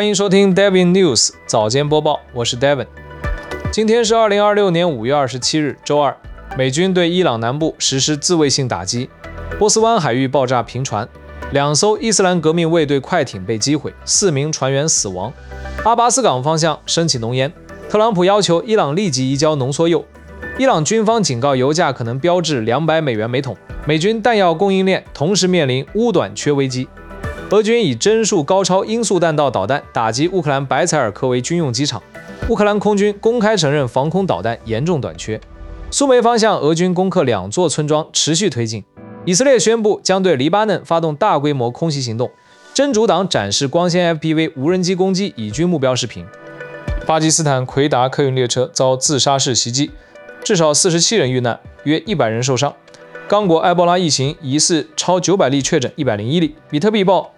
迎收听 Devin News 早间播报，我是 Devin。今天是2026年5月27日，周二。美军对伊朗南部实施自卫性打击，波斯湾海域爆炸频传，2艘伊斯兰革命卫队快艇被击毁，4名船员死亡。阿巴斯港方向升起浓烟，特朗普要求伊朗立即移交浓缩铀。伊朗军方警告油价可能飙至$200每桶。美军弹药供应链同时面临钨短缺危机。俄军以帧数高超音速弹道导弹打击乌克兰白采尔科维军用机场。乌克兰空军公开承认防空导弹严重短缺。苏梅方向，俄军攻克2座村庄，持续推进。以色列宣布将对黎巴嫩发动大规模空袭行动。真主党展示光纤 FPV 无人机攻击以军目标视频。巴基斯坦奎达客运列车遭自杀式袭击，至少47人遇难，约100人受伤。刚果埃博拉疫情疑似超900例确诊，101例。比特币报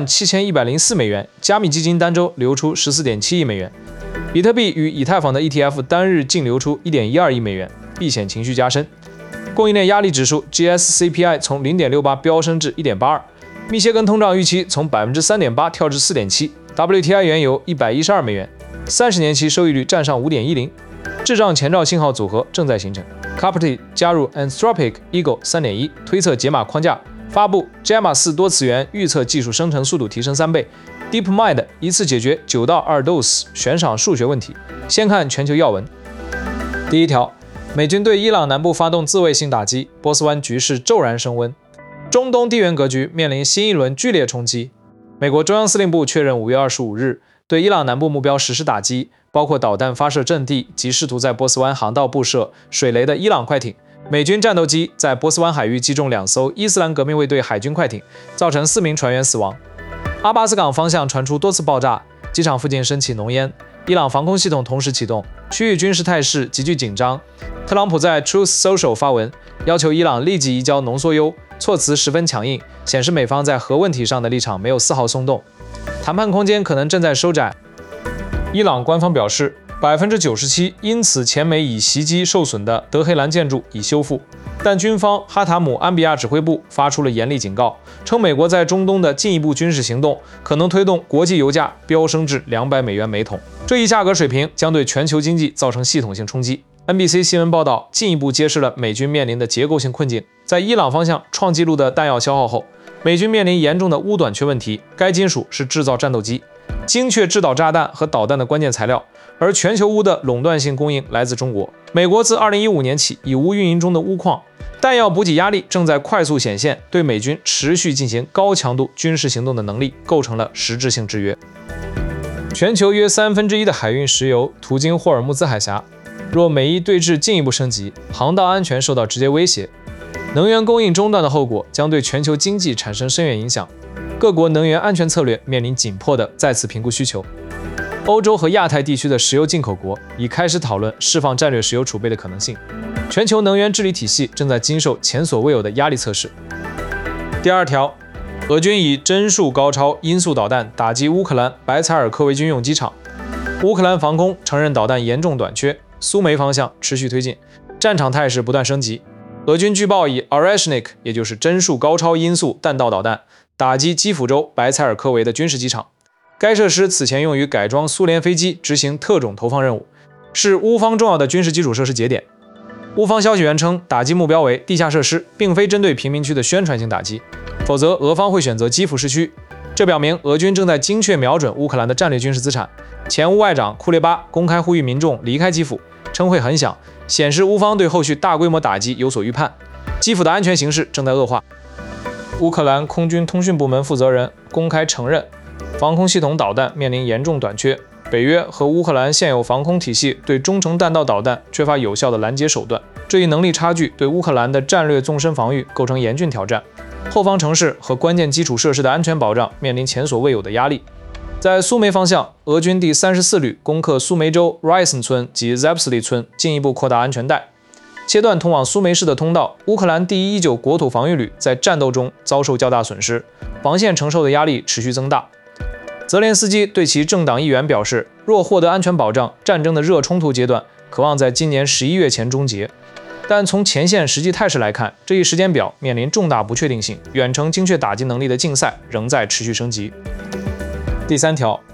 77104美元，加密基金单周流出14.7亿美元。比特币与以太坊的 ETF 单日净流出1.12亿美元，避险情绪加深。供应链压力指数 GSCPI 从 0.68 飙升至 1.82， 密歇根通胀预期从 3.8% 跳至 4.7%。 WTI 原油112美元，30年期收益率站上 5.10%。滞胀前兆信号组合正在形成。Carpety 加入 Anthropic、Eagle 3.1 推测解码框架，发布 Gemma 4多次元预测技术生成速度提升3倍。DeepMind 一次解决9到2 dose 悬赏数学问题。先看全球要闻。第一条，美军对伊朗南部发动自卫性打击，波斯湾局势骤然升温。中东地缘格局面临新一轮剧烈冲击。美国中央司令部确认5月25日对伊朗南部目标实施打击，包括导弹发射阵地及试图在波斯湾航道布设水雷的伊朗快艇。美军战斗机在波斯湾海域击中2艘伊斯兰革命卫队海军快艇，造成4名船员死亡。阿巴斯港方向传出多次爆炸，机场附近升起浓烟，伊朗防空系统同时启动，区域军事态势急剧紧张。特朗普在 Truth Social 发文，要求伊朗立即移交浓缩铀，措辞十分强硬，显示美方在核问题上的立场没有丝毫松动，谈判空间可能正在收窄。伊朗官方表示，97%因此前美以袭击受损的德黑兰建筑已修复，但军方哈塔姆安比亚指挥部发出了严厉警告，称美国在中东的进一步军事行动可能推动国际油价飙升至$200每桶。这一价格水平将对全球经济造成系统性冲击。NBC 新闻报道进一步揭示了美军面临的结构性困境。在伊朗方向创纪录的弹药消耗后，美军面临严重的钨短缺问题。该金属是制造战斗机、精确制导炸弹和导弹的关键材料，而全球钨的垄断性供应来自中国。美国自2015年起已无运营中的钨矿，弹药补给压力正在快速显现，对美军持续进行高强度军事行动的能力构成了实质性制约。全球约1/3的海运石油途经霍尔木兹海峡，若美伊对峙进一步升级，航道安全受到直接威胁。能源供应中断的后果将对全球经济产生深远影响，各国能源安全策略面临紧迫的再次评估需求。欧洲和亚太地区的石油进口国已开始讨论释放战略石油储备的可能性。全球能源治理体系正在经受前所未有的压力测试。第二条，俄军以帧数高超音速导弹打击乌克兰白采尔科维军用机场。乌克兰防空承认导弹严重短缺，苏梅方向持续推进，战场态势不断升级。俄军据报以 Oreshnik 也就是帧数高超音速弹道导弹打击基辅州白采尔科维的军事机场。该设施此前用于改装苏联飞机执行特种投放任务，是乌方重要的军事基础设施节点。乌方消息源称，打击目标为地下设施，并非针对平民区的宣传性打击，否则俄方会选择基辅市区。这表明俄军正在精确瞄准乌克兰的战略军事资产。前乌外长库列巴公开呼吁民众离开基辅，称会很响，显示乌方对后续大规模打击有所预判。基辅的安全形势正在恶化。乌克兰空军通讯部门负责人公开承认，防空系统导弹面临严重短缺，北约和乌克兰现有防空体系对中程弹道导弹缺乏有效的拦截手段，这一能力差距对乌克兰的战略纵深防御构成严峻挑战，后方城市和关键基础设施的安全保障面临前所未有的压力。在苏梅方向，俄军第34旅攻克苏梅州 Ryson 村及 Zepsly 村，进一步扩大安全带，切断通往苏梅市的通道。乌克兰第19国土防御旅在战斗中遭受较大损失，防线承受的压力持续增大。泽连斯基对其政党议员表示，若获得安全保障，战争的热冲突阶段可望在今年11月前终结。但从前线实际态势来看，这一时间表面临重大不确定性，远程精确打击能力的竞赛仍在持续升级。第三条，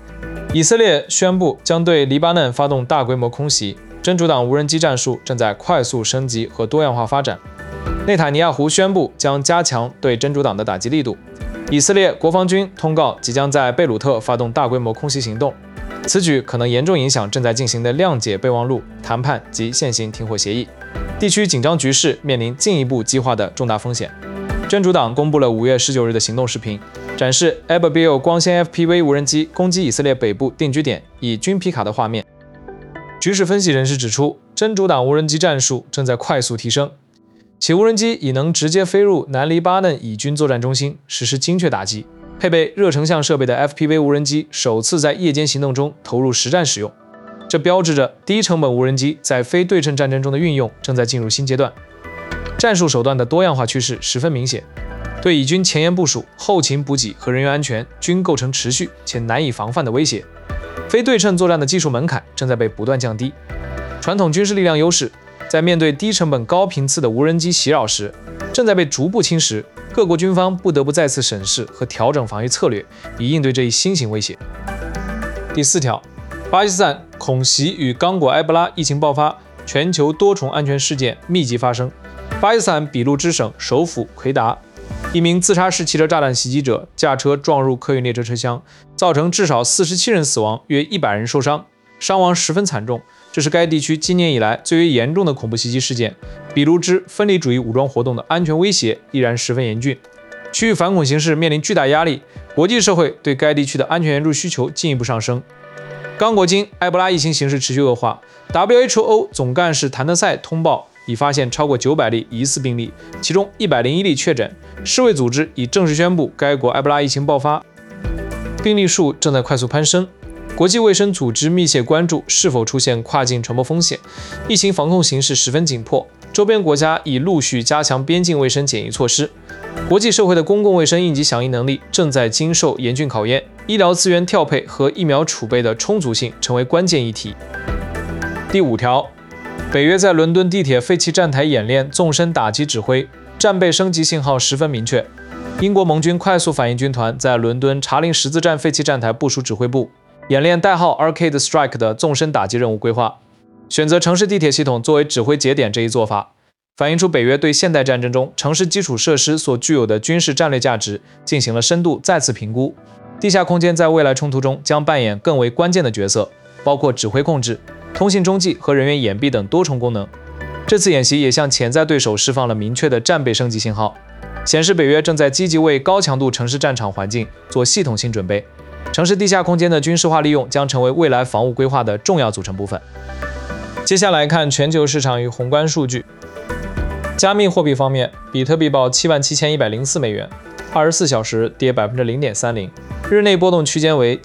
以色列宣布将对黎巴嫩发动大规模空袭，真主党无人机战术正在快速升级和多样化发展。内塔尼亚胡宣布将加强对真主党的打击力度。以色列国防军通告即将在贝鲁特发动大规模空袭行动，此举可能严重影响正在进行的谅解备忘录谈判及现行停火协议。地区紧张局势面临进一步激化的重大风险。真主党公布了5月19日的行动视频，展示 Ababil 光纤 FPV 无人机攻击以色列北部定居点以军皮卡的画面。局势分析人士指出，真主党无人机战术正在快速提升，其无人机已能直接飞入南黎巴嫩以军作战中心实施精确打击。配备热成像设备的 FPV 无人机首次在夜间行动中投入实战使用，这标志着低成本无人机在非对称战争中的运用正在进入新阶段。战术手段的多样化趋势十分明显，对以军前沿部署、后勤补给和人员安全均构成持续且难以防范的威胁。非对称作战的技术门槛正在被不断降低，传统军事力量优势在面对低成本高频次的无人机袭扰时正在被逐步侵蚀，各国军方不得不再次审视和调整防御策略，以应对这一新型威胁。第4条，巴基斯坦恐袭与刚果埃博拉疫情爆发，全球多重安全事件密集发生。巴基斯坦俾路支省首府奎达，一名自杀式汽车炸弹袭击者驾车撞入客运列车车厢，造成至少47人死亡，约100人受伤，伤亡十分惨重。这是该地区今年以来最为严重的恐怖袭击事件。俾路支分离主义武装活动的安全威胁依然十分严峻，区域反恐形势面临巨大压力，国际社会对该地区的安全援助需求进一步上升。刚果金埃博拉疫情形势持续恶化 ，WHO 总干事谭德赛通报已发现超过900例疑似病例，其中101例确诊。世卫组织已正式宣布该国埃博拉疫情爆发，病例数正在快速攀升。国际卫生组织密切关注是否出现跨境传播风险，疫情防控形势十分紧迫，周边国家已陆续加强边境卫生检疫措施。国际社会的公共卫生应急响应能力正在经受严峻考验，医疗资源调配和疫苗储备的充足性成为关键议题。第5条，北约在伦敦地铁废弃站台演练纵深打击指挥，战备升级信号十分明确。英国盟军快速反应军团在伦敦查林十字站废弃站台部署指挥部，演练代号 Arcade Strike 的纵深打击任务规划。选择城市地铁系统作为指挥节点这一做法，反映出北约对现代战争中城市基础设施所具有的军事战略价值进行了深度再次评估。地下空间在未来冲突中将扮演更为关键的角色，包括指挥控制、通信中继和人员掩蔽等多重功能。这次演习也向潜在对手释放了明确的战备升级信号，显示北约正在积极为高强度城市战场环境做系统性准备。城市地下空间的军事化利用将成为未来防务规划的重要组成部分。接下来看全球市场与宏观数据。加密货币方面，比特币报77104美元，24小时跌0.30%，日内波动区间为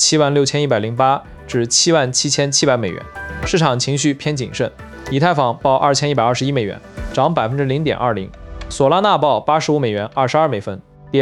76108至77700美元，市场情绪偏谨慎。以太坊报2121美元，涨0.20%，索拉纳报85美元22美分，跌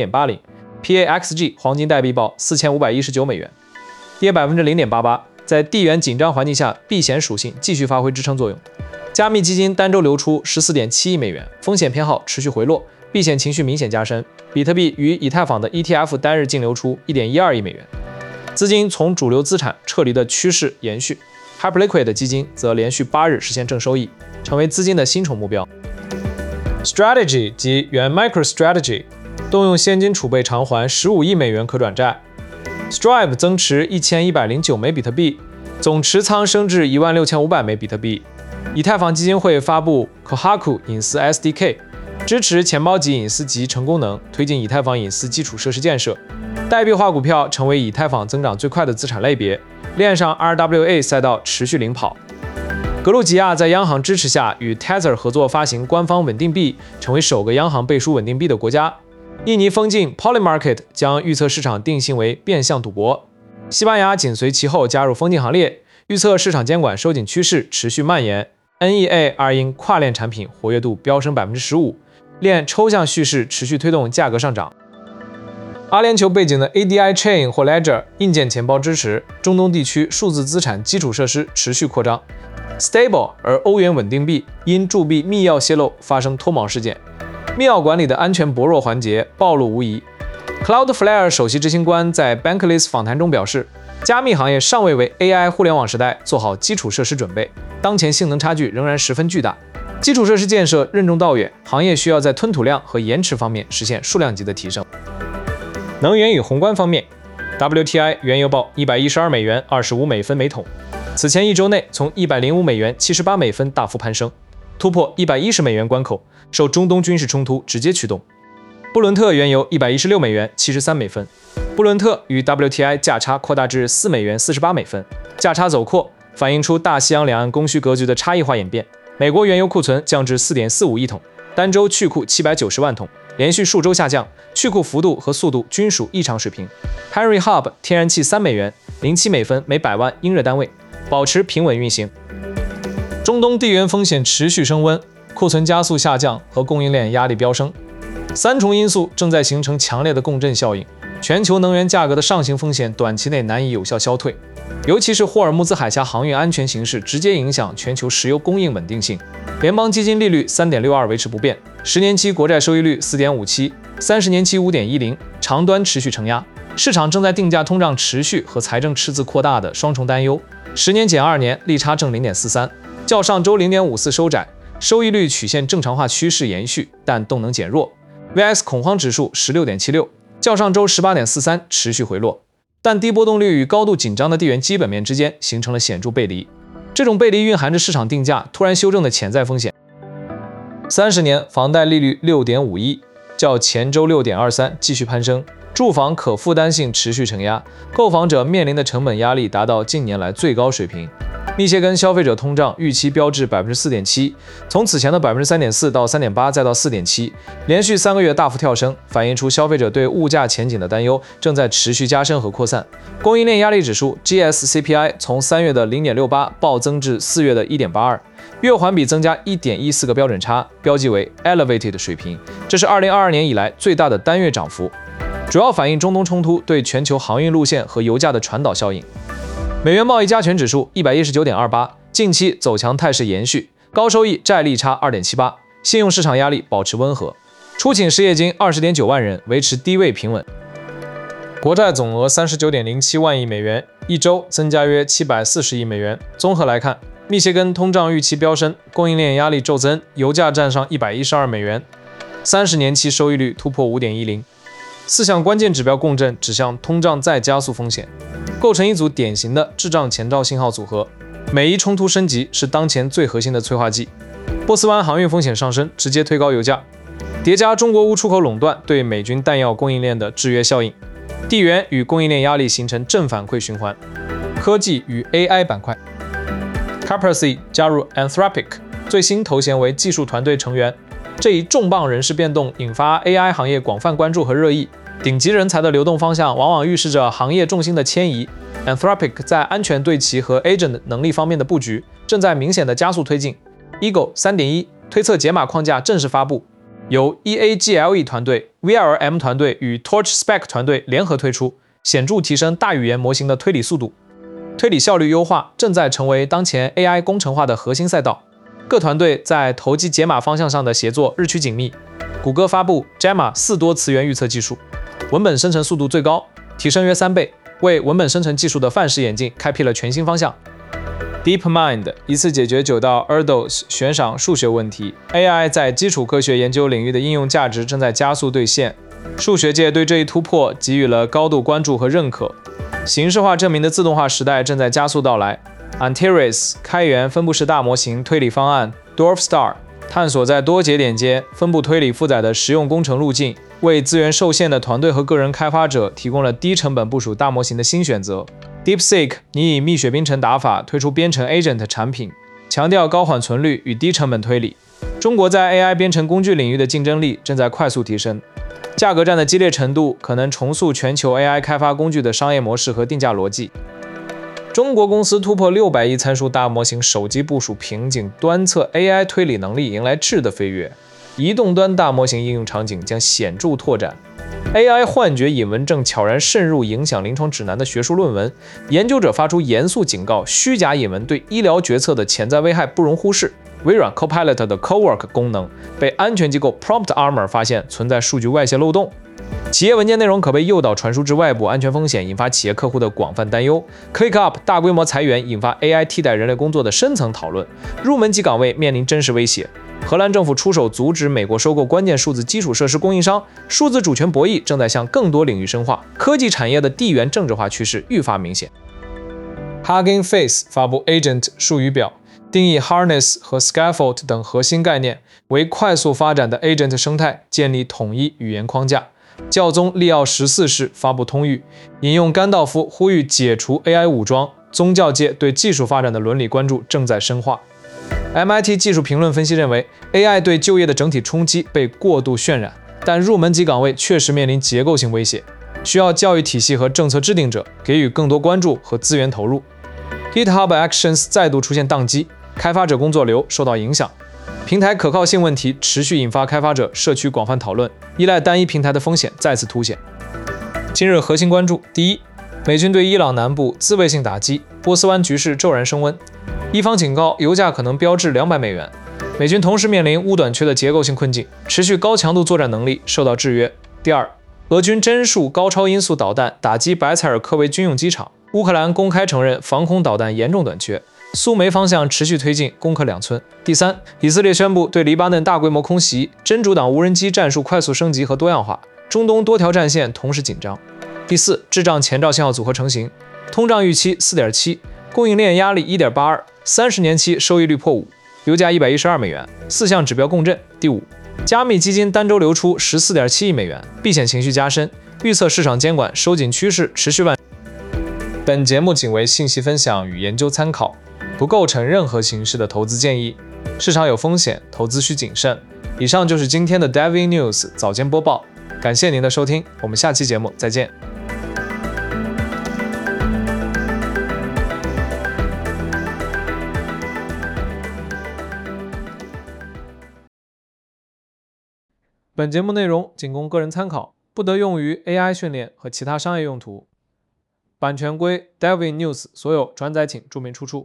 0.80%。PAXG 黄金代币报4519美元，跌0.88%。在地缘紧张环境下，避险属性继续发挥支撑作用。加密基金单周流出14.7亿美元，风险偏好持续回落，避险情绪明显加深。比特币与以太坊的 ETF 单日净流出1.12亿美元，资金从主流资产撤离的趋势延续。Hyperliquid 基金则连续8日实现正收益，成为资金的新宠目标。Strategy 及原 MicroStrategy 动用现金储备偿还15亿美元可转债。Stripe 增持1109枚比特币，总持仓升至16500枚比特币。以太坊基金会发布 Kohaku 隐私 SDK， 支持钱包级隐私集成功能，推进以太坊隐私基础设施建设。代币化股票成为以太坊增长最快的资产类别，链上 RWA 赛道持续领跑。格鲁吉亚在央行支持下与 Tether 合作发行官方稳定币，成为首个央行背书稳定币的国家。印尼封禁 Polymarket 将预测市场定性为变相赌博。西班牙紧随其后加入封禁行列，预测市场监管收紧趋势持续蔓延。NEA 因跨链产品活跃度飙升 15%， 链抽象叙事持续推动价格上涨。阿联酋背景的 ADI Chain 或 Ledger 硬件钱包支持，中东地区数字资产基础设施持续扩张。Stable 而欧元稳定币因铸币密钥泄露发生脱锚事件，密钥管理的安全薄弱环节暴露无遗。Cloudflare 首席执行官在 Bankless 访谈中表示， 加密行业尚未为 AI 互联网时代做好基础设施准备，当前性能差距仍然十分巨大。基础设施建设任重道远，行业需要在吞吐量和延迟方面实现数量级的提升。能源与宏观方面 ，WTI 原油报112美元25美分每桶，此前一周内从105美元78美分大幅攀升，突破110美元关口，受中东军事冲突直接驱动。布伦特原油116美元73美分，布伦特与 WTI 价差扩大至4美元48美分，价差走扩反映出大西洋两岸供需格局的差异化演变。美国原油库存降至 4.45 亿桶，单周去库790万桶，连续数周下降，去库幅度和速度均属异常水平。Henry Hub 天然气3美元07美分每百万英热单位，保持平稳运行。中东地缘风险持续升温，库存加速下降和供应链压力飙升，三重因素正在形成强烈的共振效应，全球能源价格的上行风险短期内难以有效消退。尤其是霍尔木兹海峡航运安全形势直接影响全球石油供应稳定性。联邦基金利率 3.62 维持不变，10年期国债收益率 4.57，30年期 5.10， 长端持续承压。市场正在定价通胀持续和财政赤字扩大的双重担忧。10年减2年利差正 0.43， 较上周 0.54 收窄，收益率曲线正常化趋势延续，但动能减弱。VS 恐慌指数 16.76， 较上周 18.43 持续回落。但低波动率与高度紧张的地缘基本面之间形成了显著背离，这种背离蕴含着市场定价突然修正的潜在风险。30年房贷利率 6.51， 较前周 6.23 继续攀升，住房可负担性持续承压，购房者面临的成本压力达到近年来最高水平。密歇根消费者通胀预期标至 4.7%， 从此前的 3.4% 到 3.8%， 再到 4.7%， 连续3个月大幅跳升，反映出消费者对物价前景的担忧正在持续加深和扩散。供应链压力指数 GSCPI 从3月的 0.68 暴增至4月的 1.82， 月环比增加 1.14 个标准差，标记为 elevated 水平，这是2022年以来最大的单月涨幅，主要反映中东冲突对全球航运路线和油价的传导效应。美元贸易加权指数 119.28， 近期走强态势延续，高收益债利差 2.78， 信用市场压力保持温和。出勤失业金 20.9 万人，维持低位平稳。国债总额 39.07 万亿美元，一周增加约740亿美元。综合来看，密歇根通胀预期飙升，供应链压力骤增，油价站上112美元，30年期收益率突破 5.10， 4项关键指标共振指向通胀再加速风险，构成一组典型的滞胀前兆信号组合。美伊冲突升级是当前最核心的催化剂。波斯湾航运风险上升，直接推高油价，叠加中国无出口垄断对美军弹药供应链的制约效应，地缘与供应链压力形成正反馈循环。科技与 AI 板块 ，Kaspersky 加入 Anthropic， 最新头衔为技术团队成员。这一重磅人事变动引发 AI 行业广泛关注和热议。顶级人才的流动方向往往预示着行业重心的迁移。Anthropic 在安全对齐和 agent 能力方面的布局正在明显的加速推进。Eagle 3.1 推测解码框架正式发布，由 EAGLE 团队、VLM 团队与 TorchSpec 团队联合推出，显著提升大语言模型的推理速度。推理效率优化正在成为当前 AI 工程化的核心赛道。各团队在投机解码方向上的协作日趋紧密。谷歌发布 Gemma 4多词源预测技术，文本生成速度最高，提升约3倍，为文本生成技术的范式演进开辟了全新方向。DeepMind 一次解决9道 Erdos 悬赏数学问题。AI 在基础科学研究领域的应用价值正在加速兑现，数学界对这一突破给予了高度关注和认可。形式化证明的自动化时代正在加速到来。Antares 开源分布式大模型推理方案 Dwarfstar 探索在多节点间分布推理负载的实用工程路径，为资源受限的团队和个人开发者提供了低成本部署大模型的新选择。DeepSeek 拟以蜜雪冰城打法推出编程 agent 产品，强调高缓存率与低成本推理。中国在 AI 编程工具领域的竞争力正在快速提升，价格战的激烈程度可能重塑全球 AI 开发工具的商业模式和定价逻辑。中国公司突破600亿参数大模型手机部署瓶颈，端侧 AI 推理能力迎来质的飞跃，移动端大模型应用场景将显著拓展。AI 幻觉引文正悄然渗入影响临床指南的学术论文，研究者发出严肃警告，虚假引文对医疗决策的潜在危害不容忽视。微软 Copilot 的 Cowork 功能被安全机构 Prompt Armor 发现存在数据外泄漏洞。 企业文件内容可被诱导传输至外部，安全风险引发企业客户的广泛担忧。ClickUp 大规模裁员引发 AI 替代人类工作的深层讨论。入门级岗位面临真实威胁。荷兰政府出手阻止美国收购关键数字基础设施供应商。数字主权博弈正在向更多领域深化。科技产业的地缘政治化趋势愈发明显。Hugging Face 发布 Agent 术语表，定义 Harness 和 Scaffold 等核心概念，为快速发展的 Agent 生态建立统一语言框架。教宗利奥14世发布通谕，引用甘道夫呼吁解除 AI 武装。宗教界对技术发展的伦理关注正在深化。MIT 技术评论分析认为 ，AI 对就业的整体冲击被过度渲染，但入门级岗位确实面临结构性威胁，需要教育体系和政策制定者给予更多关注和资源投入。GitHub Actions 再度出现宕机，开发者工作流受到影响。平台可靠性问题持续引发开发者社区广泛讨论，依赖单一平台的风险再次凸显。今日核心关注：第一，美军对伊朗南部自卫性打击，波斯湾局势骤然升温。伊方警告，油价可能飙至$200。美军同时面临钨短缺的结构性困境，持续高强度作战能力受到制约。第二，俄军侦数高超音速导弹打击白采尔科维军用机场，乌克兰公开承认防空导弹严重短缺。苏梅方向持续推进，攻克2村。第三，以色列宣布对黎巴嫩大规模空袭，真主党无人机战术快速升级和多样化，中东多条战线同时紧张。第四，滞胀前兆信号组合成型，通胀预期 4.7%， 供应链压力 1.82%，30年期收益率破5%，油价$112，4项指标共振。第五，加密基金单周流出14.7亿美元，避险情绪加深，预测市场监管收紧趋势持续本节目仅为信息分享与研究参考，不构成任何形式的投资建议，市场有风险，投资需谨慎。以上就是今天的 Devin News 早间播报，感谢您的收听，我们下期节目再见。本节目内容仅供个人参考，不得用于 AI 训练和其他商业用途。版权归 Devin News 所有，转载请注明出处。